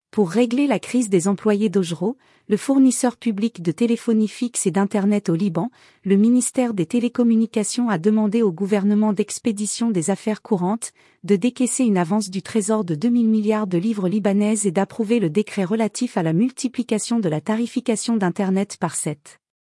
Pour régler la crise des employés d'Augereau, le fournisseur public de téléphonie fixe et d'Internet au Liban, le ministère des Télécommunications a demandé au gouvernement d'expédition des affaires courantes de décaisser une avance du Trésor de 2000 milliards de livres libanaises et d'approuver le décret relatif à la multiplication de la tarification d'Internet par 7.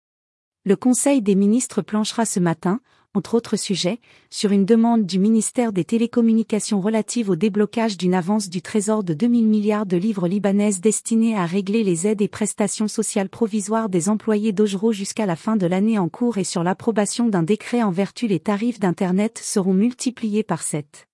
Le Conseil des ministres planchera ce matin, entre autres sujets, sur une demande du ministère des Télécommunications relative au déblocage d'une avance du Trésor de 2000 milliards de livres libanaises destinée à régler les aides et prestations sociales provisoires des employés d'Augereau jusqu'à la fin de l'année en cours et sur l'approbation d'un décret en vertu les tarifs d'Internet seront multipliés par 7.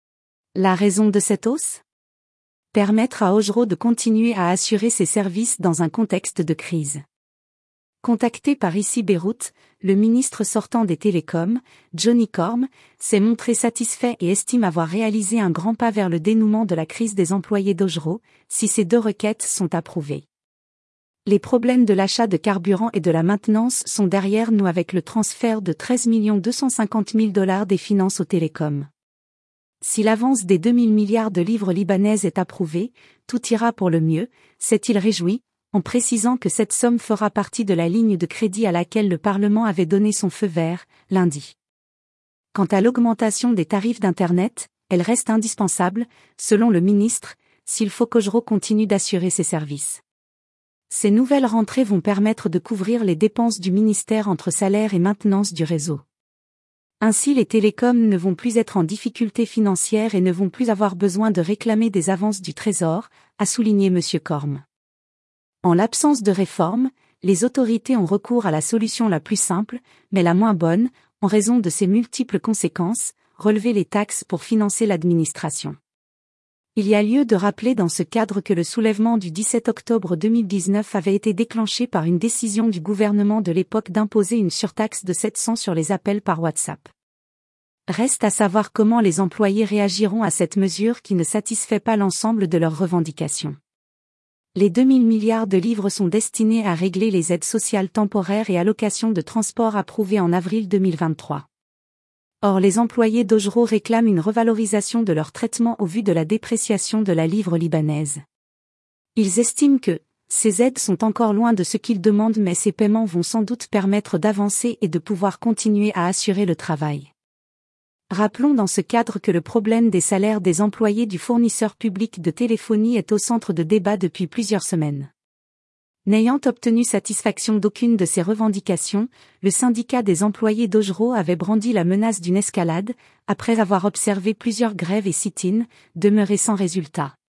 La raison de cette hausse ? Permettre à Augereau de continuer à assurer ses services dans un contexte de crise. Contacté par ICI Beyrouth, le ministre sortant des Télécoms, Johnny Corm, s'est montré satisfait et estime avoir réalisé un grand pas vers le dénouement de la crise des employés d'Augereau, si ces deux requêtes sont approuvées. Les problèmes de l'achat de carburant et de la maintenance sont derrière nous avec le transfert de 13 250 000 $ des finances aux télécoms. Si l'avance des 2000 milliards de livres libanaises est approuvée, tout ira pour le mieux, s'est-il réjoui, en précisant que cette somme fera partie de la ligne de crédit à laquelle le Parlement avait donné son feu vert, lundi. Quant à l'augmentation des tarifs d'Internet, elle reste indispensable, selon le ministre, s'il faut qu'Augereau continue d'assurer ses services. Ces nouvelles rentrées vont permettre de couvrir les dépenses du ministère entre salaires et maintenance du réseau. Ainsi les télécoms ne vont plus être en difficulté financière et ne vont plus avoir besoin de réclamer des avances du Trésor, a souligné M. Corm. En l'absence de réforme, les autorités ont recours à la solution la plus simple, mais la moins bonne, en raison de ses multiples conséquences, relever les taxes pour financer l'administration. Il y a lieu de rappeler dans ce cadre que le soulèvement du 17 octobre 2019 avait été déclenché par une décision du gouvernement de l'époque d'imposer une surtaxe de 700 sur les appels par WhatsApp. Reste à savoir comment les employés réagiront à cette mesure qui ne satisfait pas l'ensemble de leurs revendications. Les 2000 milliards de livres sont destinés à régler les aides sociales temporaires et allocations de transport approuvées en avril 2023. Or les employés d'Augereau réclament une revalorisation de leur traitement au vu de la dépréciation de la livre libanaise. Ils estiment que ces aides sont encore loin de ce qu'ils demandent mais ces paiements vont sans doute permettre d'avancer et de pouvoir continuer à assurer le travail. Rappelons dans ce cadre que le problème des salaires des employés du fournisseur public de téléphonie est au centre de débat depuis plusieurs semaines. N'ayant obtenu satisfaction d'aucune de ces revendications, le syndicat des employés d'Augereau avait brandi la menace d'une escalade, après avoir observé plusieurs grèves et sit-ins, demeurés sans résultat.